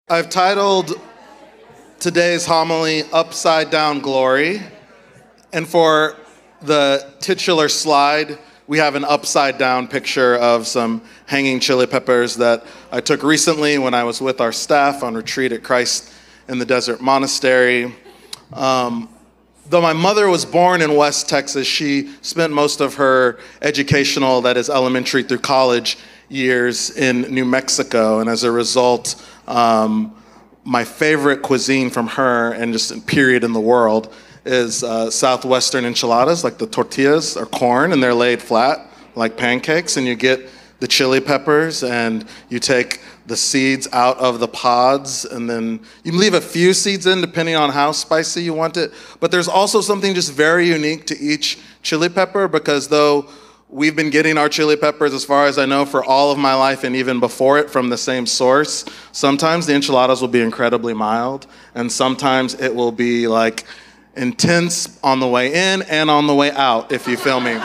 I've titled today's homily Upside Down Glory, and for the titular slide, we have an upside down picture of some hanging chili peppers that I took recently when I was with our staff on retreat at Christ in the Desert Monastery. Though my mother was born in West Texas, she spent most of her educational, that is elementary through college years, in New Mexico. And as a result, my favorite cuisine from her, and just period in the world, is southwestern enchiladas. Like the tortillas are corn and they're laid flat like pancakes, and you get the chili peppers and you take the seeds out of the pods, and then you leave a few seeds in depending on how spicy you want it. But there's also something just very unique to each chili pepper, because though we've been getting our chili peppers, as far as I know, for all of my life and even before it from the same source, sometimes the enchiladas will be incredibly mild, and sometimes it will be like intense on the way in and on the way out, if you feel me.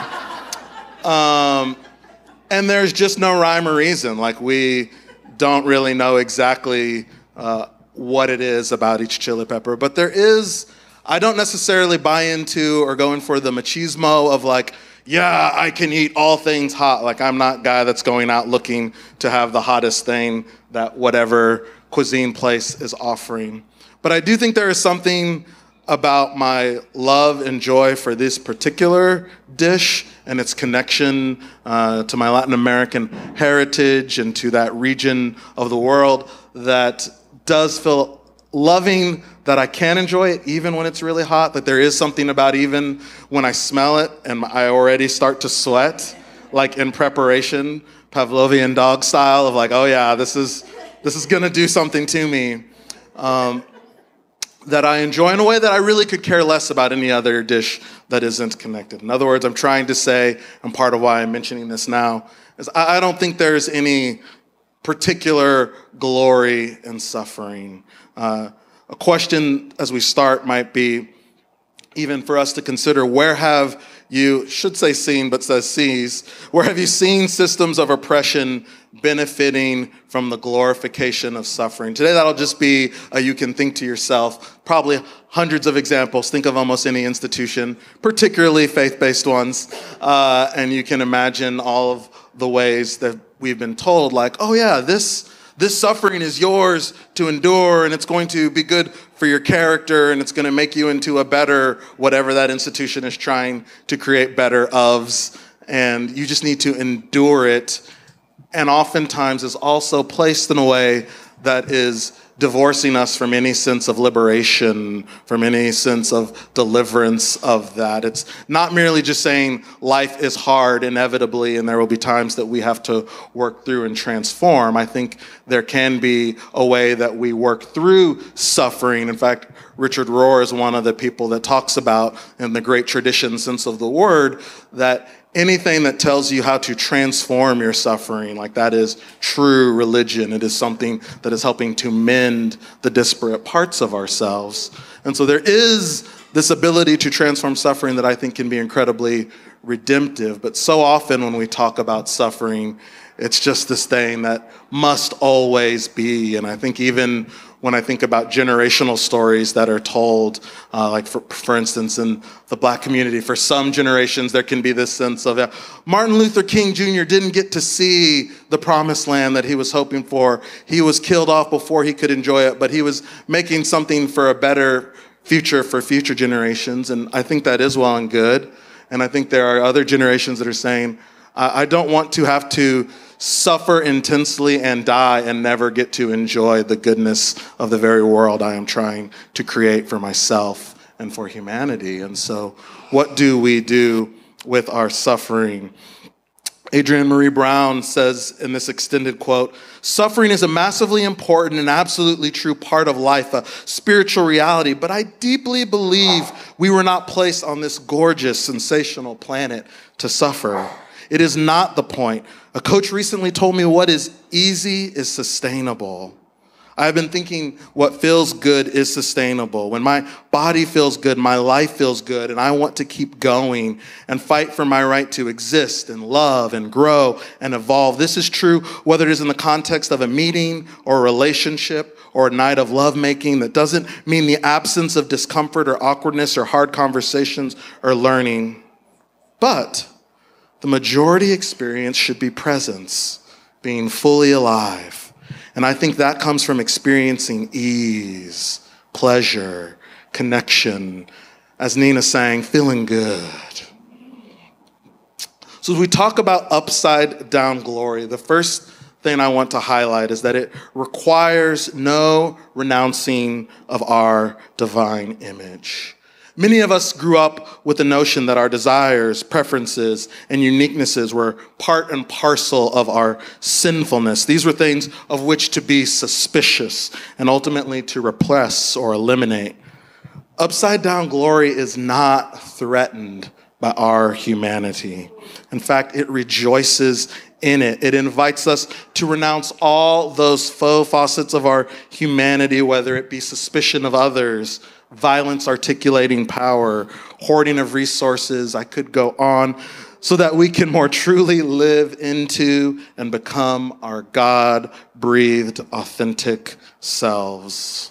And there's just no rhyme or reason. Like, we don't really know exactly what it is about each chili pepper. But there is, I don't necessarily buy into or go in for the machismo of like, yeah, I can eat all things hot. Like, I'm not a guy that's going out looking to have the hottest thing that whatever cuisine place is offering. But I do think there is something about my love and joy for this particular dish and its connection to my Latin American heritage and to that region of the world that does feel loving, that I can enjoy it even when it's really hot. That there is something about even when I smell it and I already start to sweat, like in preparation, Pavlovian dog style, of like, oh yeah, this is gonna do something to me. That I enjoy in a way that I really could care less about any other dish that isn't connected. In other words, I'm trying to say, and part of why I'm mentioning this now, is I don't think there's any particular glory in suffering. A question as we start might be, even for us to consider, where have you, should say seen, but says sees, where have you seen systems of oppression benefiting from the glorification of suffering? Today, that'll just be you can think to yourself, probably hundreds of examples. Think of almost any institution, particularly faith-based ones, and you can imagine all of the ways that we've been told, like, oh yeah, this suffering is yours to endure, and it's going to be good for your character, and it's going to make you into a better whatever that institution is trying to create better ofs, and you just need to endure it. And oftentimes is also placed in a way that is divorcing us from any sense of liberation, from any sense of deliverance of that. It's not merely just saying life is hard inevitably and there will be times that we have to work through and transform. I think there can be a way that we work through suffering. In fact, Richard Rohr is one of the people that talks about, in the great tradition sense of the word, that anything that tells you how to transform your suffering, like that is true religion. It is something that is helping to mend the disparate parts of ourselves. And so there is this ability to transform suffering that I think can be incredibly redemptive. But so often when we talk about suffering, it's just this thing that must always be. And I think even when I think about generational stories that are told, like for instance, in the Black community, for some generations, there can be this sense of Martin Luther King Jr. didn't get to see the promised land that he was hoping for. He was killed off before he could enjoy it, but he was making something for a better future for future generations. And I think that is well and good. And I think there are other generations that are saying, I don't want to have to suffer intensely and die and never get to enjoy the goodness of the very world I am trying to create for myself and for humanity. And so what do we do with our suffering? Adrienne Maree Brown says in this extended quote, "Suffering is a massively important and absolutely true part of life, a spiritual reality, but I deeply believe we were not placed on this gorgeous, sensational planet to suffer. It is not the point. A coach recently told me what is easy is sustainable. I've been thinking what feels good is sustainable. When my body feels good, my life feels good, and I want to keep going and fight for my right to exist and love and grow and evolve. This is true whether it is in the context of a meeting or a relationship or a night of lovemaking. That doesn't mean the absence of discomfort or awkwardness or hard conversations or learning. But the majority experience should be presence, being fully alive. And I think that comes from experiencing ease, pleasure, connection, as Nina sang, feeling good. So as we talk about upside down glory, the first thing I want to highlight is that it requires no renouncing of our divine image. Many of us grew up with the notion that our desires, preferences, and uniquenesses were part and parcel of our sinfulness. These were things of which to be suspicious and ultimately to repress or eliminate. Upside down glory is not threatened by our humanity. In fact, it rejoices in it. It invites us to renounce all those faux facets of our humanity, whether it be suspicion of others, violence articulating power, hoarding of resources. I could go on, so that we can more truly live into and become our God-breathed, authentic selves.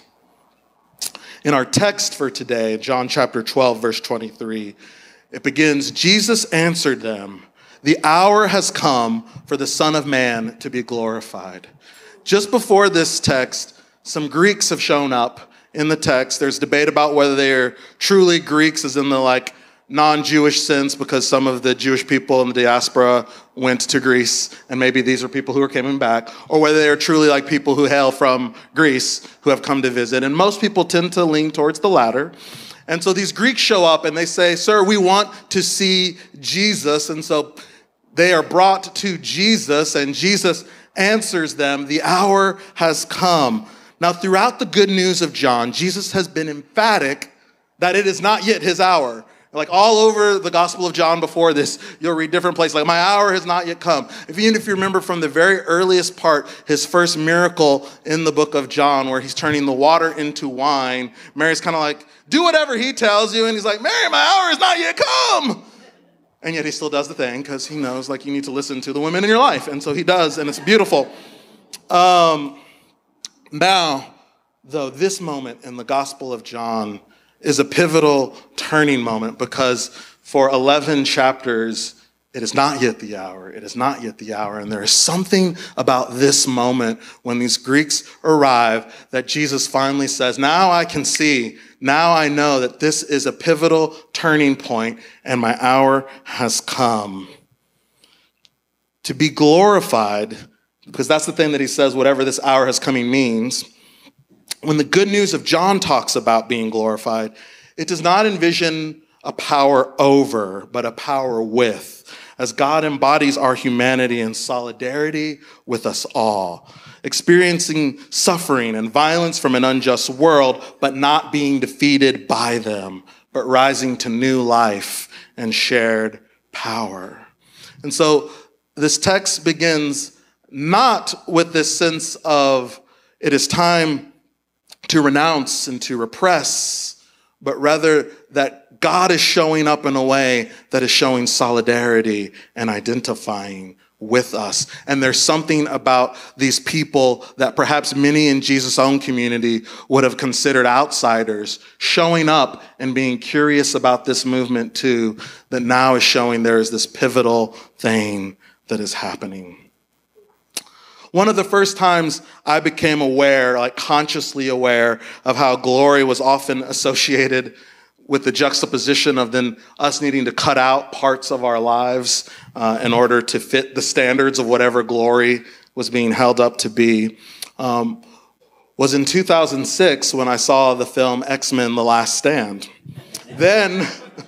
In our text for today, John chapter 12, verse 23, it begins, Jesus answered them, "The hour has come for the Son of Man to be glorified." Just before this text, some Greeks have shown up in the text. There's debate about whether they're truly Greeks, as in the non-Jewish sense, because some of the Jewish people in the diaspora went to Greece, and maybe these are people who are coming back, or whether they're truly people who hail from Greece who have come to visit. And most people tend to lean towards the latter. And so these Greeks show up and they say, "Sir, we want to see Jesus." And so they are brought to Jesus, and Jesus answers them, "The hour has come." Now, throughout the good news of John, Jesus has been emphatic that it is not yet his hour. All over the Gospel of John before this, you'll read different places, "My hour has not yet come." Even if you remember from the very earliest part, his first miracle in the book of John, where he's turning the water into wine, Mary's kind of do whatever he tells you. And he's like, "Mary, my hour has not yet come." And yet he still does the thing because he knows you need to listen to the women in your life. And so he does, and it's beautiful. Now, though, this moment in the Gospel of John is a pivotal turning moment, because for 11 chapters, it is not yet the hour. It is not yet the hour. And there is something about this moment when these Greeks arrive that Jesus finally says, "Now I can see, now I know that this is a pivotal turning point and my hour has come." To be glorified, because that's the thing that he says, whatever this hour has coming means. When the good news of John talks about being glorified, it does not envision a power over, but a power with, as God embodies our humanity in solidarity with us all, experiencing suffering and violence from an unjust world, but not being defeated by them, but rising to new life and shared power. And so this text begins not with this sense of it is time to renounce and to repress, but rather that God is showing up in a way that is showing solidarity and identifying with us. And there's something about these people that perhaps many in Jesus' own community would have considered outsiders, showing up and being curious about this movement too, that now is showing there is this pivotal thing that is happening. One of the first times I became aware, consciously aware, of how glory was often associated with the juxtaposition of then us needing to cut out parts of our lives in order to fit the standards of whatever glory was being held up to be, was in 2006 when I saw the film X-Men: The Last Stand. Then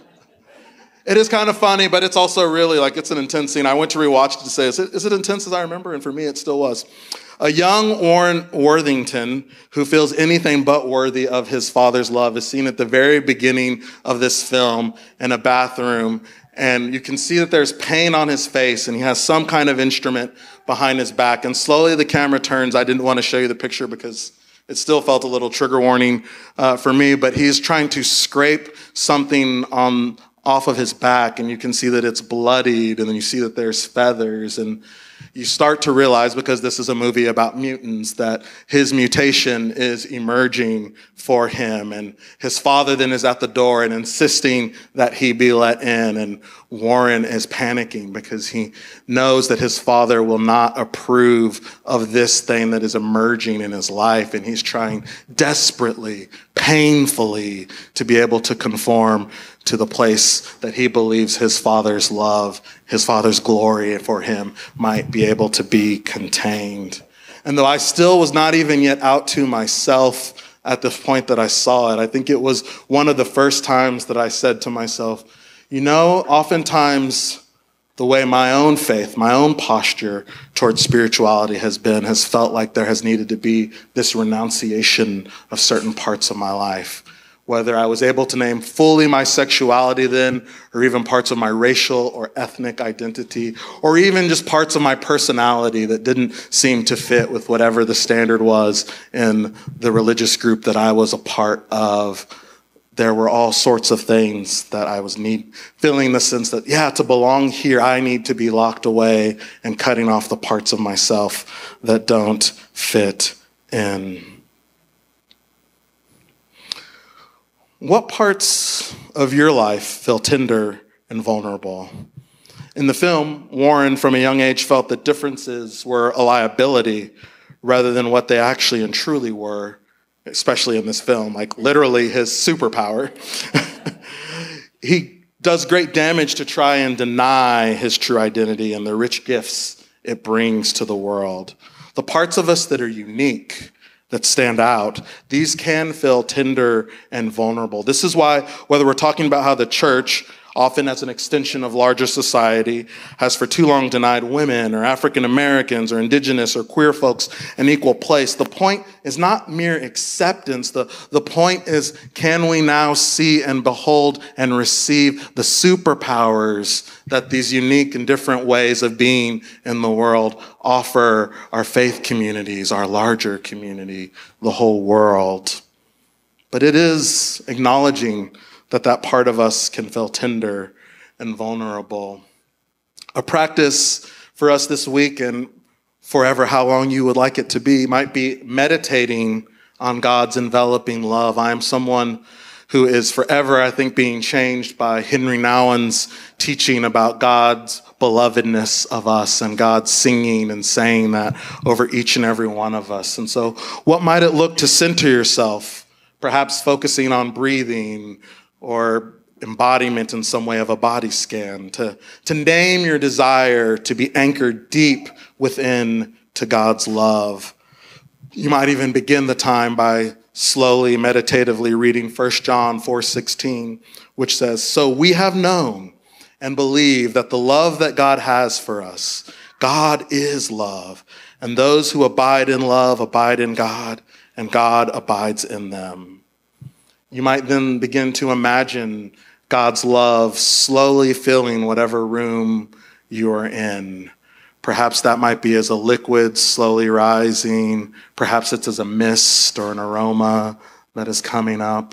it is kind of funny, but it's also really it's an intense scene. I went to rewatch it to say, is it intense as I remember? And for me, it still was. A young Warren Worthington, who feels anything but worthy of his father's love, is seen at the very beginning of this film in a bathroom. And you can see that there's pain on his face, and he has some kind of instrument behind his back. And slowly the camera turns. I didn't want to show you the picture because it still felt a little trigger warning for me, but he's trying to scrape something off of his back, and you can see that it's bloodied, and then you see that there's feathers, and you start to realize, because this is a movie about mutants, that his mutation is emerging for him. And his father then is at the door and insisting that he be let in. And Warren is panicking because he knows that his father will not approve of this thing that is emerging in his life. And he's trying desperately, painfully to be able to conform to the place that he believes his father's love, his father's glory for him might be able to be contained. And though I still was not even yet out to myself at the point that I saw it, I think it was one of the first times that I said to myself, you know, oftentimes the way my own faith, my own posture towards spirituality has felt like there has needed to be this renunciation of certain parts of my life. Whether I was able to name fully my sexuality then, or even parts of my racial or ethnic identity, or even just parts of my personality that didn't seem to fit with whatever the standard was in the religious group that I was a part of. There were all sorts of things that I was feeling the sense that, to belong here, I need to be locked away and cutting off the parts of myself that don't fit in. What parts of your life feel tender and vulnerable? In the film, Warren, from a young age, felt that differences were a liability rather than what they actually and truly were, especially in this film, like literally his superpower. He does great damage to try and deny his true identity and the rich gifts it brings to the world. The parts of us that are unique, that stand out, these can feel tender and vulnerable. This is why, whether we're talking about how the church, often as an extension of larger society, has for too long denied women or African Americans or indigenous or queer folks an equal place, the point is not mere acceptance. The point is, can we now see and behold and receive the superpowers that these unique and different ways of being in the world offer our faith communities, our larger community, the whole world. But it is acknowledging that part of us can feel tender and vulnerable. A practice for us this week and forever, how long you would like it to be, might be meditating on God's enveloping love. I am someone who is forever, I think, being changed by Henry Nouwen's teaching about God's belovedness of us and God singing and saying that over each and every one of us. And so what might it look to center yourself, perhaps focusing on breathing or embodiment in some way of a body scan, to name your desire to be anchored deep within to God's love. You might even begin the time by slowly, meditatively reading 1 John 4:16, which says, "So we have known and believe that the love that God has for us, God is love, and those who abide in love abide in God, and God abides in them." You might then begin to imagine God's love slowly filling whatever room you are in. Perhaps that might be as a liquid slowly rising. Perhaps it's as a mist or an aroma that is coming up.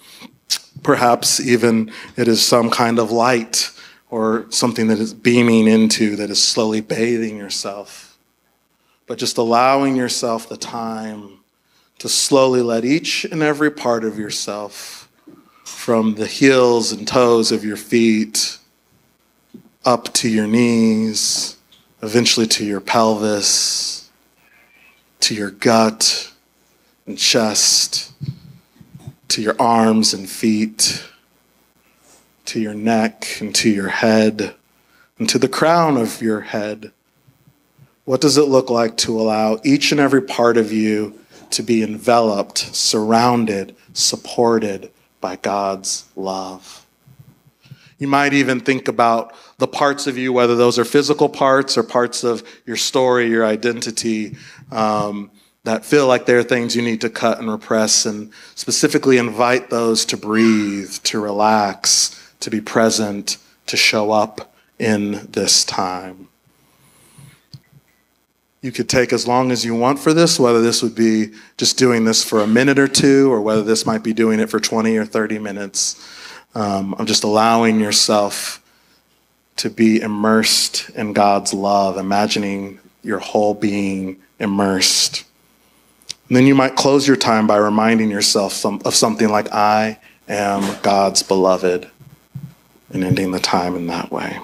Perhaps even it is some kind of light or something that is beaming into, that is slowly bathing yourself. But just allowing yourself the time to slowly let each and every part of yourself, from the heels and toes of your feet up to your knees, eventually to your pelvis, to your gut and chest, to your arms and feet, to your neck and to your head, and to the crown of your head. What does it look like to allow each and every part of you to be enveloped, surrounded, supported by God's love? You might even think about the parts of you, whether those are physical parts or parts of your story, your identity, that feel like there are things you need to cut and repress, and specifically invite those to breathe, to relax, to be present, to show up in this time. You could take as long as you want for this, whether this would be just doing this for a minute or two, or whether this might be doing it for 20 or 30 minutes. I'm just allowing yourself to be immersed in God's love, imagining your whole being immersed. And then you might close your time by reminding yourself of something like, I am God's beloved, and ending the time in that way.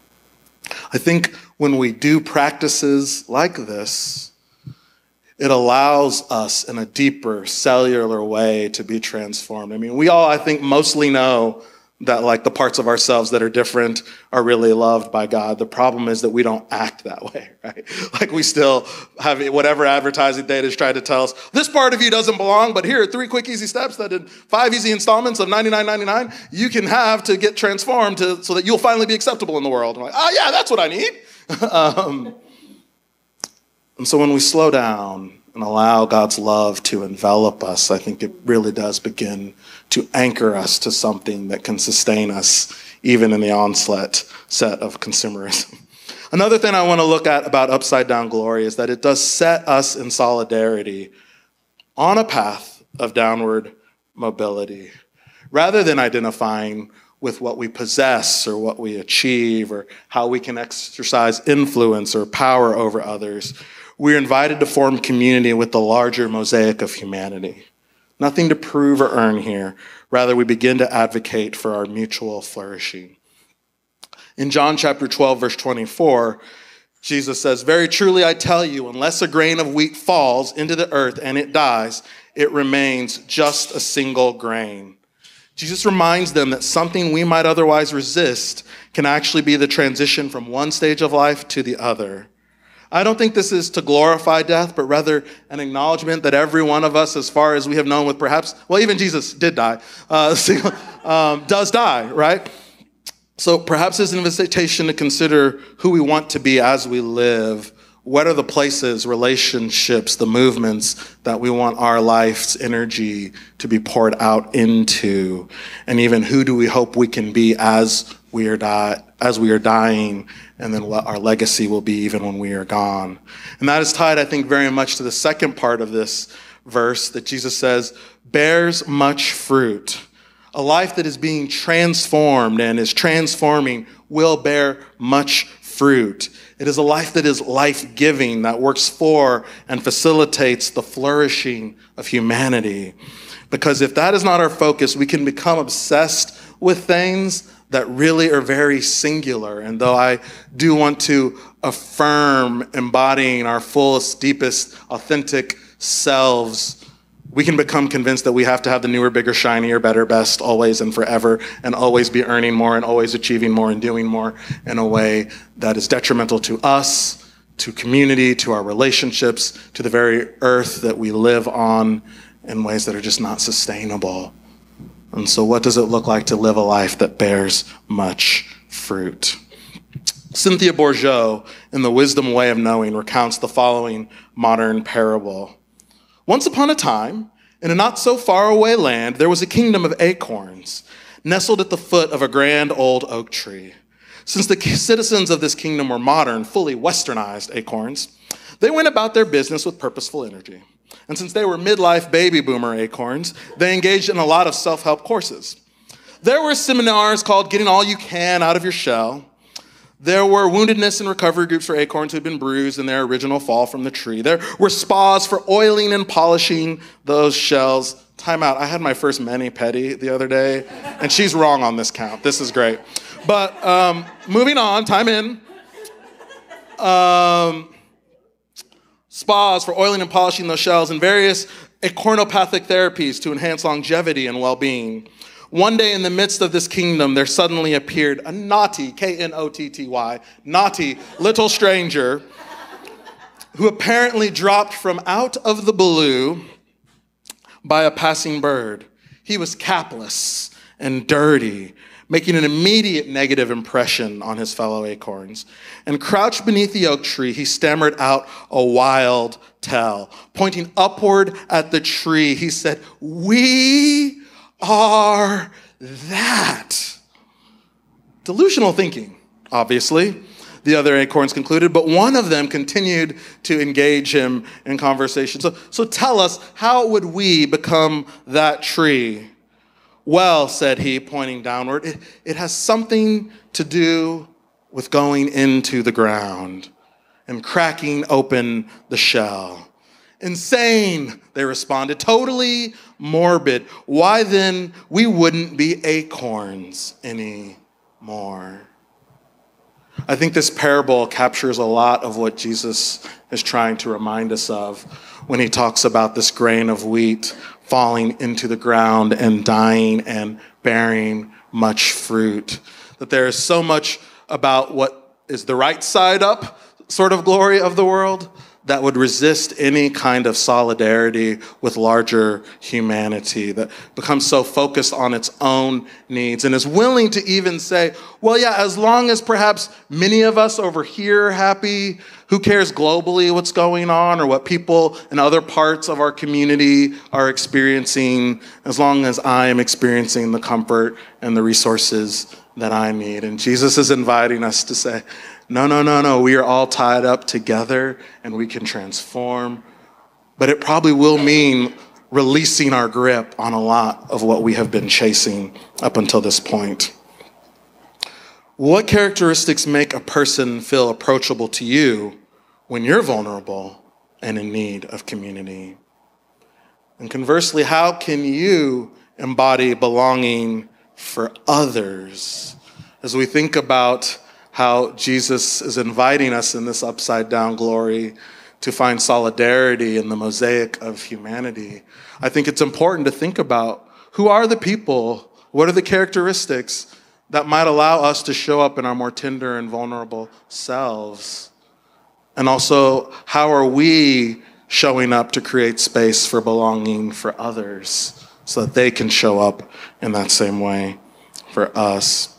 I think when we do practices like this, it allows us in a deeper cellular way to be transformed. I mean, we all, I think, mostly know that like the parts of ourselves that are different are really loved by God. The problem is that we don't act that way, right? Like we still have whatever advertising data is trying to tell us, this part of you doesn't belong, but here are 3 quick, easy steps that in 5 easy installments of $99.99 you can have to get transformed so that you'll finally be acceptable in the world. I'm like, oh yeah, that's what I need. And so when we slow down and allow God's love to envelop us, I think it really does begin to anchor us to something that can sustain us even in the onslaught set of consumerism. Another thing I want to look at about Upside Down Glory is that it does set us in solidarity on a path of downward mobility. Rather than identifying with what we possess or what we achieve or how we can exercise influence or power over others, we're invited to form community with the larger mosaic of humanity. Nothing to prove or earn here. Rather, we begin to advocate for our mutual flourishing. In John chapter 12, verse 24, Jesus says, very truly I tell you, unless a grain of wheat falls into the earth and it dies, it remains just a single grain. Jesus reminds them that something we might otherwise resist can actually be the transition from one stage of life to the other. I don't think this is to glorify death, but rather an acknowledgement that every one of us, as far as we have known with perhaps, well, even Jesus did die, does die, right? So perhaps it's an invitation to consider who we want to be as we live. What are the places, relationships, the movements that we want our life's energy to be poured out into? And even who do we hope we can be as we are dying, and then what our legacy will be even when we are gone. And that is tied, I think, very much to the second part of this verse that Jesus says, bears much fruit. A life that is being transformed and is transforming will bear much fruit. It is a life that is life-giving, that works for and facilitates the flourishing of humanity. Because if that is not our focus, we can become obsessed with things that really are very singular. And though I do want to affirm embodying our fullest, deepest, authentic selves, we can become convinced that we have to have the newer, bigger, shinier, better, best, always and forever, and always be earning more and always achieving more and doing more in a way that is detrimental to us, to community, to our relationships, to the very earth that we live on in ways that are just not sustainable. And so what does it look like to live a life that bears much fruit? Cynthia Bourgeault, in The Wisdom Way of Knowing, recounts the following modern parable. Once upon a time, in a not so far away land, there was a kingdom of acorns, nestled at the foot of a grand old oak tree. Since the citizens of this kingdom were modern, fully westernized acorns, they went about their business with purposeful energy. And since they were midlife baby boomer acorns, they engaged in a lot of self-help courses. There were seminars called Getting All You Can Out of Your Shell. There were woundedness and recovery groups for acorns who had been bruised in their original fall from the tree. There were spas for oiling and polishing those shells. Time out. I had my first mani-pedi the other day, and she's wrong on this count. This is great. But moving on, time in. Spas for oiling and polishing those shells, and various acornopathic therapies to enhance longevity and well-being. One day in the midst of this kingdom, there suddenly appeared a naughty, K-N-O-T-T-Y, naughty little stranger who apparently dropped from out of the blue by a passing bird. He was capless and dirty, making an immediate negative impression on his fellow acorns. And crouched beneath the oak tree, he stammered out a wild tale. Pointing upward at the tree, he said, "We are that." Delusional thinking, obviously, the other acorns concluded, but one of them continued to engage him in conversation. So tell us, how would we become that tree? "Well," said he, pointing downward, it has something to do with going into the ground and cracking open the shell. Insane, they responded. Totally morbid. Why then we wouldn't be acorns anymore? I think this parable captures a lot of what Jesus is trying to remind us of when he talks about this grain of wheat falling into the ground and dying and bearing much fruit. That there is so much about what is the right side up sort of glory of the world that would resist any kind of solidarity with larger humanity, that becomes so focused on its own needs and is willing to even say, well, yeah, as long as perhaps many of us over here are happy, who cares globally what's going on or what people in other parts of our community are experiencing, as long as I am experiencing the comfort and the resources that I need. And Jesus is inviting us to say, no, we are all tied up together and we can transform. But it probably will mean releasing our grip on a lot of what we have been chasing up until this point. What characteristics make a person feel approachable to you when you're vulnerable and in need of community? And conversely, how can you embody belonging for others as we think about how Jesus is inviting us in this upside down glory to find solidarity in the mosaic of humanity? I think it's important to think about who are the people, what are the characteristics that might allow us to show up in our more tender and vulnerable selves? And also, how are we showing up to create space for belonging for others so that they can show up in that same way for us?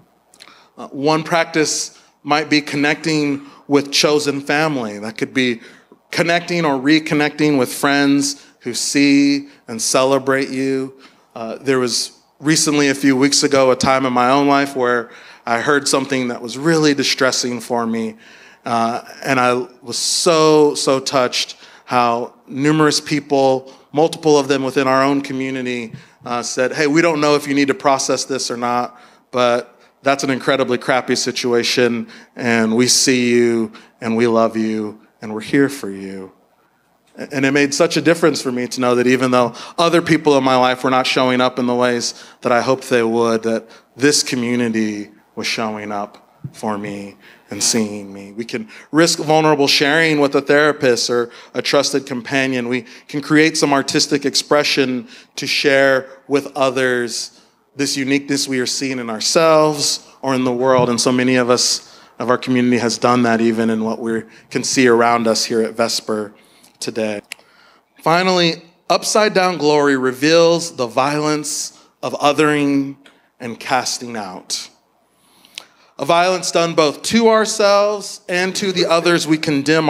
One practice might be connecting with chosen family. That could be connecting or reconnecting with friends who see and celebrate you. There was recently, a few weeks ago, a time in my own life where I heard something that was really distressing for me. And I was so touched how numerous people, multiple of them within our own community, said, hey, we don't know if you need to process this or not, but that's an incredibly crappy situation, and we see you, and we love you, and we're here for you. And it made such a difference for me to know that even though other people in my life were not showing up in the ways that I hoped they would, that this community was showing up for me and seeing me. We can risk vulnerable sharing with a therapist or a trusted companion. We can create some artistic expression to share with others this uniqueness we are seeing in ourselves or in the world. And so many of us, of our community, has done that even in what we can see around us here at Vesper today. Finally, upside down glory reveals the violence of othering and casting out. A violence done both to ourselves and to the others we condemn,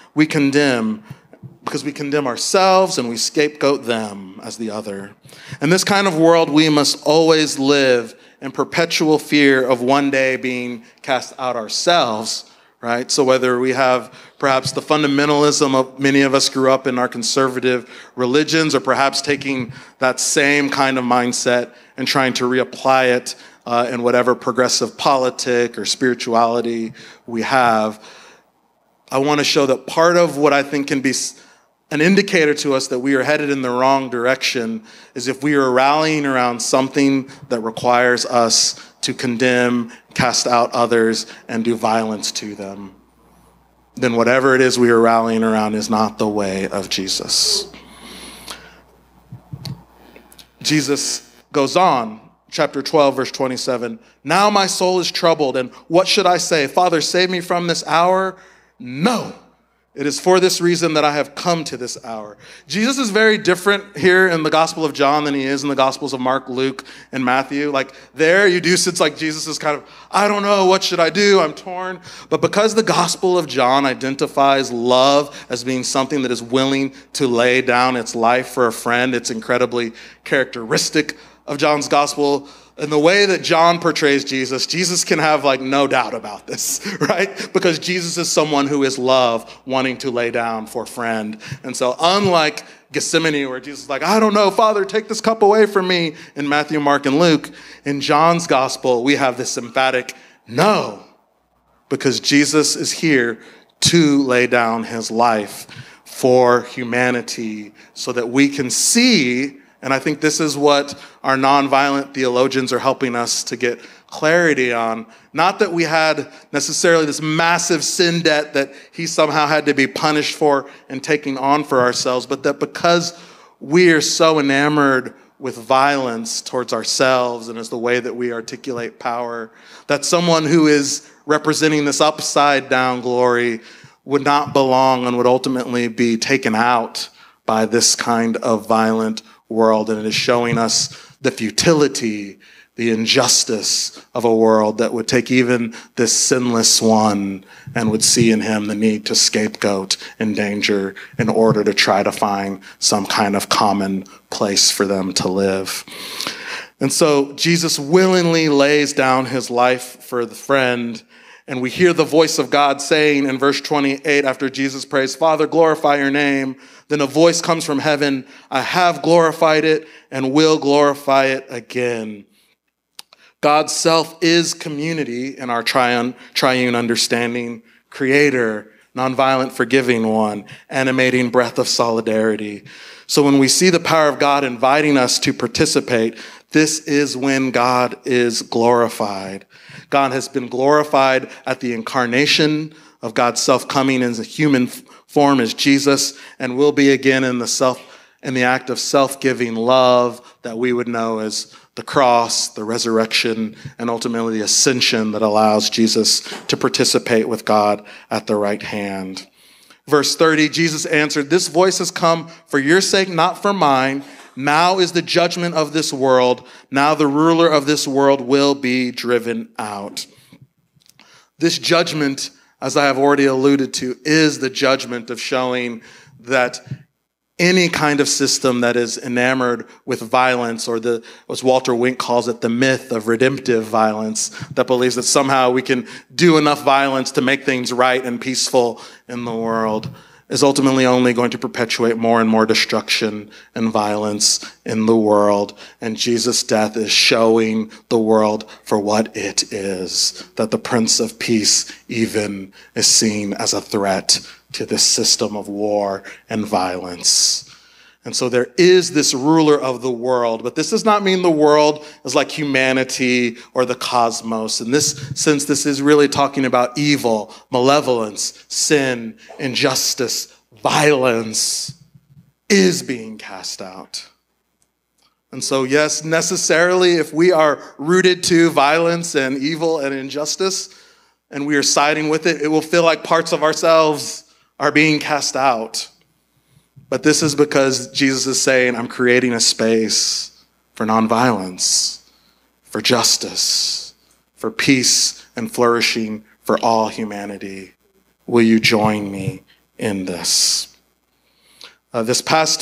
because we condemn ourselves and we scapegoat them as the other. In this kind of world, we must always live in perpetual fear of one day being cast out ourselves, right? So whether we have perhaps the fundamentalism of many of us grew up in our conservative religions, or perhaps taking that same kind of mindset and trying to reapply it in whatever progressive politic or spirituality we have, I want to show that part of what I think can be an indicator to us that we are headed in the wrong direction is if we are rallying around something that requires us to condemn, cast out others, and do violence to them. Then whatever it is we are rallying around is not the way of Jesus. Jesus goes on, chapter 12, verse 27. Now my soul is troubled, and what should I say? Father, save me from this hour? No. It is for this reason that I have come to this hour. Jesus is very different here in the Gospel of John than he is in the Gospels of Mark, Luke, and Matthew. Like there, you do sense like Jesus is kind of, I don't know, what should I do? I'm torn. But because the Gospel of John identifies love as being something that is willing to lay down its life for a friend, it's incredibly characteristic of John's Gospel. And the way that John portrays Jesus, Jesus can have like no doubt about this, right? Because Jesus is someone who is love, wanting to lay down for a friend. And so unlike Gethsemane, where Jesus is like, I don't know, Father, take this cup away from me in Matthew, Mark, and Luke, in John's gospel, we have this emphatic, no, because Jesus is here to lay down his life for humanity so that we can see, and I think this is what our nonviolent theologians are helping us to get clarity on, not that we had necessarily this massive sin debt that he somehow had to be punished for and taking on for ourselves, but that because we are so enamored with violence towards ourselves and as the way that we articulate power, that someone who is representing this upside down glory would not belong and would ultimately be taken out by this kind of violent world. And it is showing us the futility, the injustice of a world that would take even this sinless one and would see in him the need to scapegoat in danger in order to try to find some kind of common place for them to live. And so Jesus willingly lays down his life for the friend. And we hear the voice of God saying in verse 28, after Jesus prays, "Father, glorify your name." Then a voice comes from heaven, "I have glorified it and will glorify it again." God's self is community in our triune understanding, creator, nonviolent, forgiving one, animating breath of solidarity. So when we see the power of God inviting us to participate, this is when God is glorified. God has been glorified at the incarnation of God's self coming in a human form as Jesus, and will be again in the act of self-giving love that we would know as the cross, the resurrection, and ultimately the ascension that allows Jesus to participate with God at the right hand. Verse 30, Jesus answered, "This voice has come for your sake, not for mine. Now is the judgment of this world. Now the ruler of this world will be driven out." This judgment, as I have already alluded to, is the judgment of showing that any kind of system that is enamored with violence, or as Walter Wink calls it, the myth of redemptive violence, that believes that somehow we can do enough violence to make things right and peaceful in the world, is ultimately only going to perpetuate more and more destruction and violence in the world. And Jesus' death is showing the world for what it is, that the Prince of Peace even is seen as a threat to this system of war and violence. And so there is this ruler of the world, but this does not mean the world is like humanity or the cosmos. In this sense, this is really talking about evil, malevolence, sin, injustice, violence is being cast out. And so, yes, necessarily, if we are rooted to violence and evil and injustice, and we are siding with it, it will feel like parts of ourselves are being cast out. But this is because Jesus is saying, I'm creating a space for nonviolence, for justice, for peace and flourishing for all humanity. Will you join me in this? This past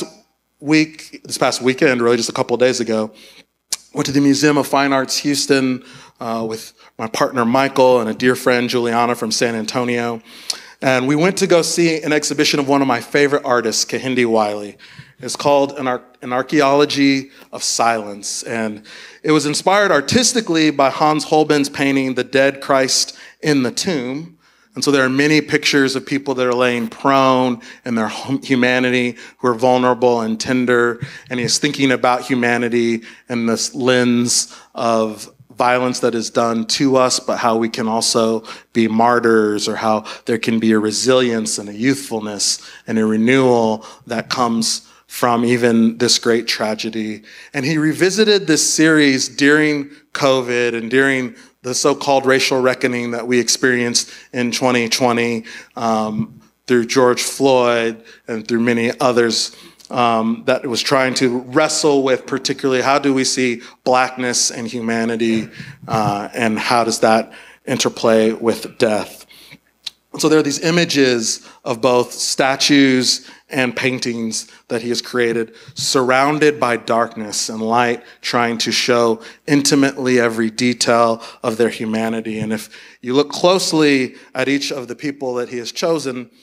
weekend, really just a couple of days ago, went to the Museum of Fine Arts Houston with my partner Michael and a dear friend Juliana from San Antonio. And we went to go see an exhibition of one of my favorite artists, Kehinde Wiley. It's called An Archaeology of Silence. And it was inspired artistically by Hans Holbein's painting, The Dead Christ in the Tomb. And so there are many pictures of people that are laying prone in their humanity, who are vulnerable and tender. And he's thinking about humanity in this lens of violence that is done to us, but how we can also be martyrs, or how there can be a resilience and a youthfulness and a renewal that comes from even this great tragedy. And he revisited this series during COVID and during the so-called racial reckoning that we experienced in 2020 through George Floyd and through many others, that was trying to wrestle with particularly how do we see blackness and humanity, and how does that interplay with death. So there are these images of both statues and paintings that he has created, surrounded by darkness and light, trying to show intimately every detail of their humanity. And if you look closely at each of the people that he has chosen,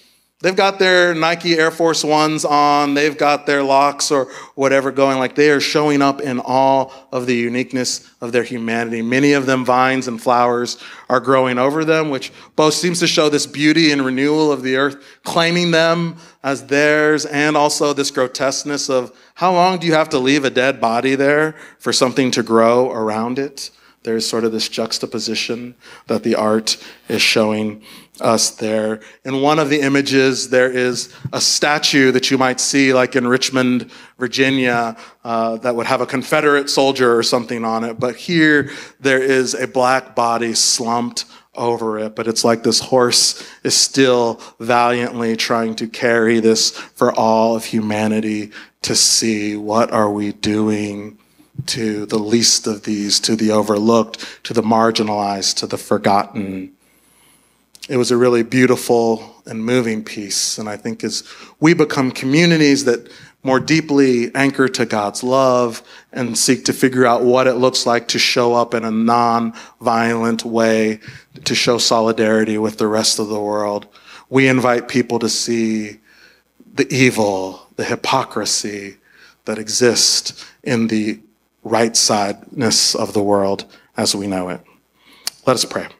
They've got their Nike Air Force Ones on. They've got their locks or whatever going. Like, they are showing up in all of the uniqueness of their humanity. Many of them, vines and flowers are growing over them, which both seems to show this beauty and renewal of the earth, claiming them as theirs, and also this grotesqueness of how long do you have to leave a dead body there for something to grow around it? There's sort of this juxtaposition that the art is showing us there. In one of the images, there is a statue that you might see like in Richmond, Virginia, that would have a Confederate soldier or something on it. But here, there is a black body slumped over it. But it's like this horse is still valiantly trying to carry this for all of humanity to see. What are we doing to the least of these, to the overlooked, to the marginalized, to the forgotten? It was a really beautiful and moving piece. And I think as we become communities that more deeply anchor to God's love and seek to figure out what it looks like to show up in a non-violent way, to show solidarity with the rest of the world, we invite people to see the evil, the hypocrisy that exists in the right-sideness of the world as we know it. Let us pray.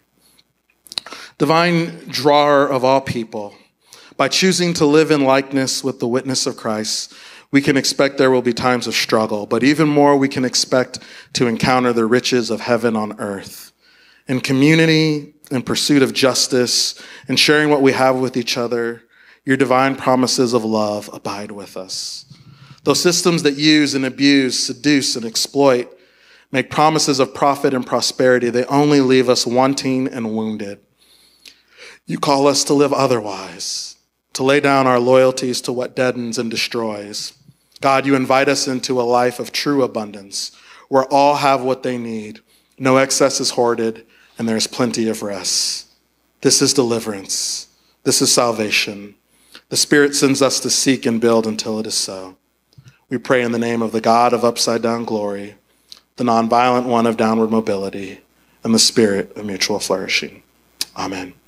Divine drawer of all people, by choosing to live in likeness with the witness of Christ, we can expect there will be times of struggle, but even more, we can expect to encounter the riches of heaven on earth. In community, in pursuit of justice, and sharing what we have with each other, your divine promises of love abide with us. Those systems that use and abuse, seduce and exploit, make promises of profit and prosperity, they only leave us wanting and wounded. You call us to live otherwise, to lay down our loyalties to what deadens and destroys. God, you invite us into a life of true abundance, where all have what they need, no excess is hoarded, and there is plenty of rest. This is deliverance. This is salvation. The Spirit sends us to seek and build until it is so. We pray in the name of the God of upside-down glory, the nonviolent one of downward mobility, and the Spirit of mutual flourishing. Amen.